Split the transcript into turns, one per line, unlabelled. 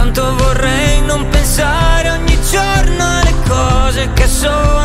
Quanto vorrei non pensare ogni giorno alle cose che sono